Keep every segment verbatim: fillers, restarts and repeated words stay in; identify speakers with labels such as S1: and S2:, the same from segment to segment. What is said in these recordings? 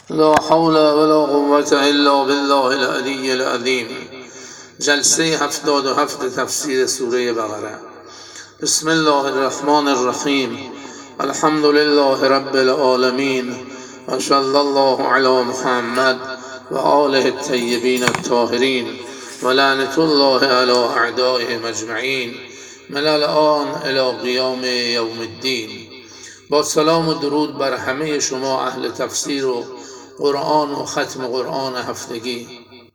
S1: لا حول ولا قوة الا بالله العلی العظیم. جلسه هفتاد و هفت تفسیر سوره بقره. بسم الله الرحمن الرحیم. الحمد لله رب العالمین و صلی الله علی محمد و آله الطیبین الطاهرین و لعنت الله علی اعدائهم اجمعین من الآن الی قیام یوم الدین. با سلام و درود بر همه شما اهل تفسیر و قرآن و ختم قرآن هفتگی.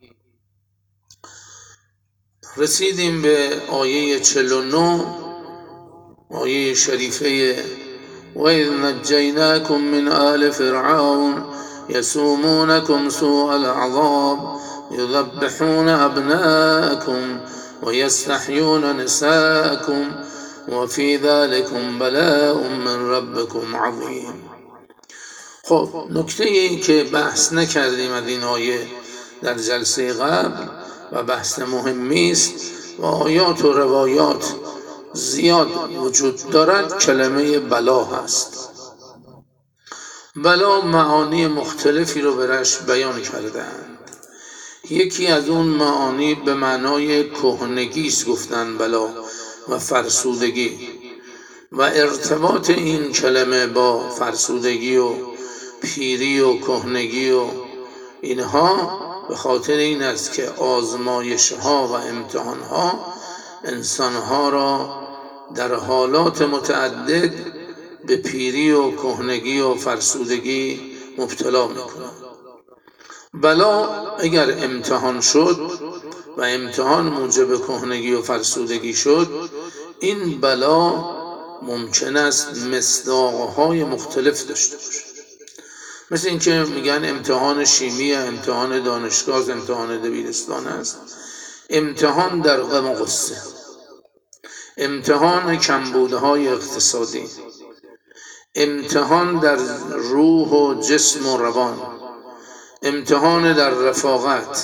S1: رسیدیم به آیه چهل و نه، آیه شریفه وَإِذْ نَجَّيْنَاكُمْ مِنْ آلِ فِرْعَوْنَ يَسُومُونَكُمْ سُوءَ الْعَذَابِ يُذَبِّحُونَ أَبْنَاءَكُمْ وَيَسْتَحْيُونَ نِسَاءَكُمْ وَفِي ذَلِكُمْ بَلَاءٌ مِّن رَبِّكُمْ عَظِيمٌ. خب نکته ای که بحث نکردیم از این آیه در جلسه قبل و بحث مهمی است و آیات و روایات زیاد وجود دارد، کلمه بلا هست. بلا معانی مختلفی رو برش بیان کردند. یکی از اون معانی به معنای کهنگی است گفتن بلا و فرسودگی و ارتباط این کلمه با فرسودگی و پیری و کهنگی و اینها به خاطر این است که آزمایش ها و امتحان ها انسان ها را در حالات متعدد به پیری و کهنگی و فرسودگی مبتلا میکنند. بلا اگر امتحان شد و امتحان موجب کهنگی و فرسودگی شد، این بلا ممکن است مصداقهای مختلف داشته باشد. مثل این که میگن امتحان شیمی، امتحان دانشگاه، امتحان دبیرستان است، امتحان در غم و غصه، امتحان کمبودهای اقتصادی، امتحان در روح و جسم و روان، امتحان در رفاقت،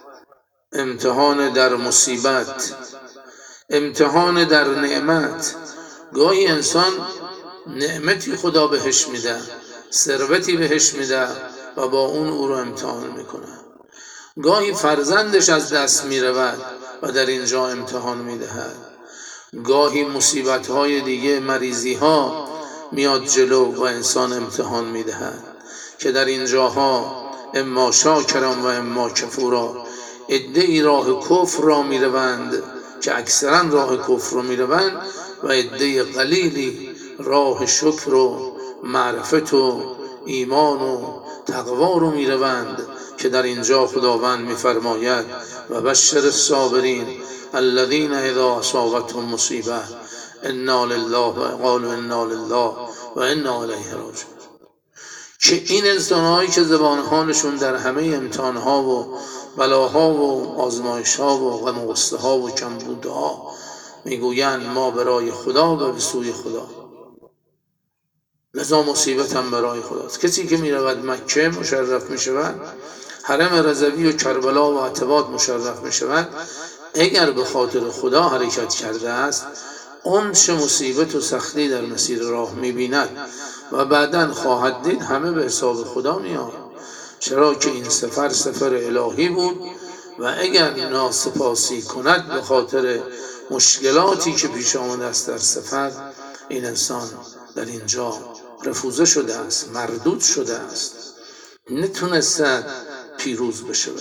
S1: امتحان در مصیبت، امتحان در نعمت. گاهی انسان نعمتی خدا بهش میده، ثروتی بهش میده و با اون او رو امتحان میکنه. گاهی فرزندش از دست میرود و در اینجا امتحان میدهد. گاهی مصیبت‌های دیگه، مریضی‌ها میاد جلو و انسان امتحان میدهد که در اینجاها اما شاکرا و اما کفورا. عده‌ای راه کفر را میروند که اکثرا راه کفر را میروند و عده قلیلی راه شکر و معرفت و ایمان و تقوا رو میروند که در اینجا خداوند میفرماید و بشر الصابرین الذین اذا اصابتهم مصیبه انا لله و قالوا انا لله و انا الیه راجعون. که این انسان‌هایی که زبانهاشون در همه امتحان‌ها و بلاها و آزمایش‌ها و غم و غصه‌ها و کمبودها میگویند ما برای خدا و به سوی خدا، لذا مصیبت هم برای خداست. کسی که میرود مکه مشرف میشود، حرم رضوی و کربلا و عتبات مشرف میشود، اگر به خاطر خدا حرکت کرده است، اون چه مصیبت و سختی در مسیر راه میبیند و بعداً خواهد دید همه به حساب خدا میاد. چرا که این سفر سفر الهی بود و اگر ناسپاسی کند به خاطر مشکلاتی که پیش آمده است در سفر، این انسان در اینجا رفوزه شده است، مردود شده است، نتونسته پیروز بشه.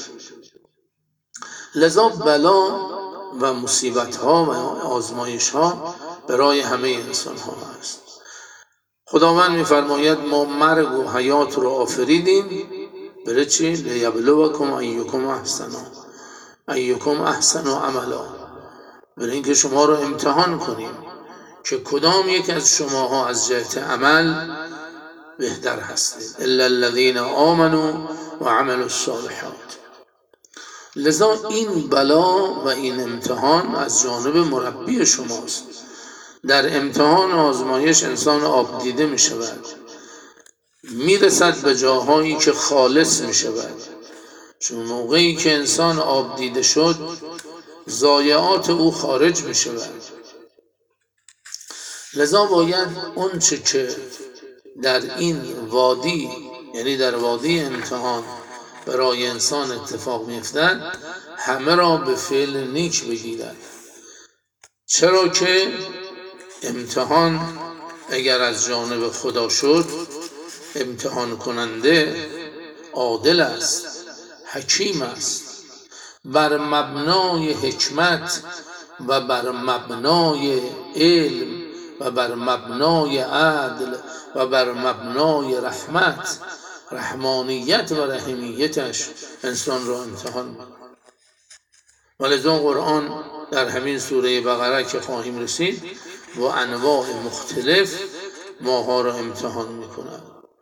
S1: لذا بلا و مصیبت ها و آزمایش ها برای همه انسان ها است. خداوند میفرماید ما مرگ و حیات رو آفریدیم برای چی؟ لیبلوکم ایکم احسن ایکم احسن عملا، برای اینکه شما رو امتحان کنیم که کدام یک از شماها از جهت عمل بهتر هستید. الا الذین آمنوا و عملوا الصالحات. لذا این بلا و این امتحان از جانب مربی شماست. در امتحان آزمایش انسان آب دیده می شود، می رسد به جاهایی که خالص می شود. چون موقعی که انسان آب دیده شد، ضایعات او خارج می شود. لذا باید اون چه که در این وادی یعنی در وادی امتحان برای انسان اتفاق میفتد، همه را به فعل نیک بگیرد. چرا که امتحان اگر از جانب خدا شد، امتحان کننده عادل است، حکیم است، بر مبنای حکمت و بر مبنای علم و بر مبنای عدل و بر مبنای رحمت، رحمانیت و رحیمیتش انسان را امتحان می‌کند. ولذا قرآن در همین سوره بقره که خواهیم رسید با انواع مختلف ماها را امتحان می‌کند.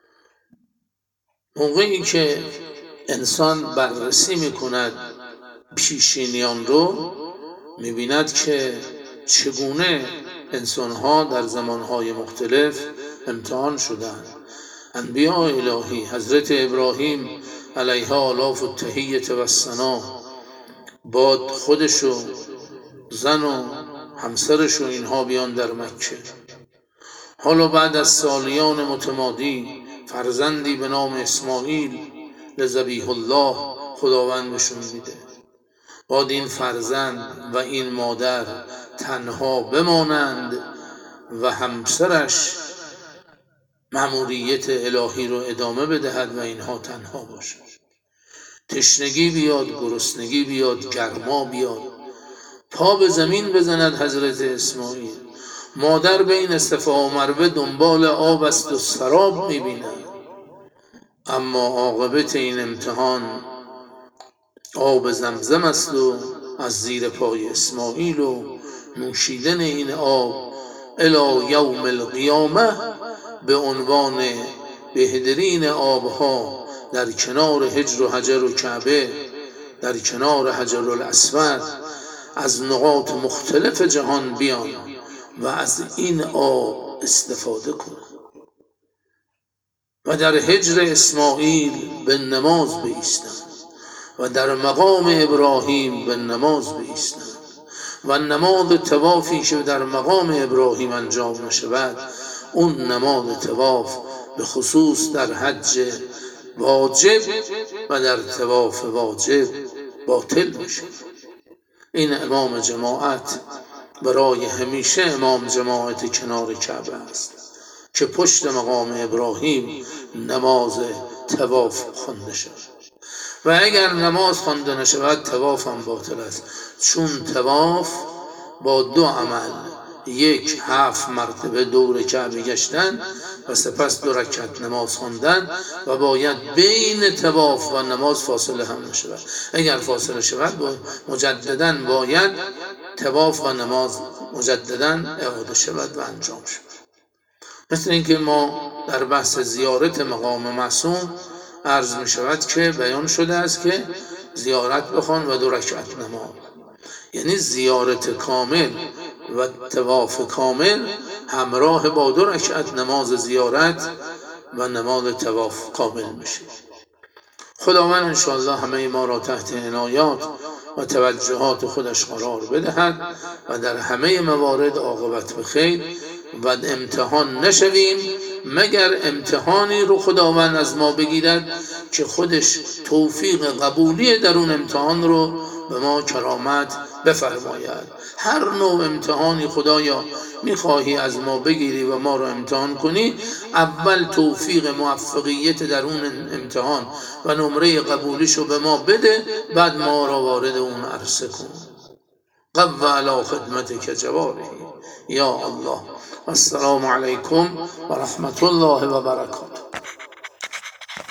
S1: موقعی که انسان بررسی می‌کند پیشینیان رو، می‌بیند که چگونه انسان‌ها در زمانهای مختلف امتحان شدند. انبیاء الهی حضرت ابراهیم علیه آلاف التحیة و الثنا، باد خودش و زن و همسرش و اینها بیان در مکه. حالا بعد از سالیان متمادی فرزندی به نام اسماعیل لذبیح الله خداوند نشون میده. باد این فرزند و این مادر تنها بمانند و همسرش مأموریت الهی رو ادامه بدهد و اینها تنها باشند. تشنگی بیاد، گرسنگی بیاد، گرما بیاد، پا به زمین بزند حضرت اسماعیل، مادر بین صفا و مروه دنبال آب است و سراب میبیند. اما عاقبت این امتحان آب زمزم است و از زیر پای اسماعیل و نوشیدن این آب الی یوم القیامه به عنوان بهترین آبها در کنار حجر و حجر و کعبه، در کنار حجر الاسود از نقاط مختلف جهان بیان و از این آب استفاده کن و در حجر اسماعیل به نماز بایستند و در مقام ابراهیم به نماز بایستند و نماز طوافی که در مقام ابراهیم انجام نشود، اون نماز طواف به خصوص در حج واجب و در طواف واجب باطل میشه. این امام جماعت برای همیشه امام جماعت کنار کعبه است که پشت مقام ابراهیم نماز طواف خوانده شود و اگر نماز خوانده نشود طواف هم باطل است، چون طواف با دو عمل، یک هفت مرتبه دور کعبه گشتن و سپس دو رکعت نماز خواندن و باید بین طواف و نماز فاصله هم نشود. اگر فاصله شود مجددا باید طواف و نماز مجددا اعاده شود و انجام شود. مثل اینکه ما در بحث زیارت مقام معصوم عرض می شود که بیان شده است که زیارت بخوان و دو رکعت نماز، یعنی زیارت کامل و طواف کامل همراه با دو رکعت نماز زیارت و نماز طواف کامل میشه. خداوند انشاءالله همه ما را تحت عنایات و توجهات خودش قرار بدهد و در همه موارد عاقبت به خیر و امتحان نشویم مگر امتحانی رو خداوند از ما بگیرد که خودش توفیق قبولی در اون امتحان رو به ما کرامت بفرماید. هر نوع امتحانی خدایا میخواهی از ما بگیری و ما را امتحان کنی، اول توفیق موفقیت در اون امتحان و نمره قبولیشو به ما بده، بعد ما را وارد اون عرصه کن. قو علی خدمتک جواره یا الله. السلام علیکم و رحمت الله و برکاته.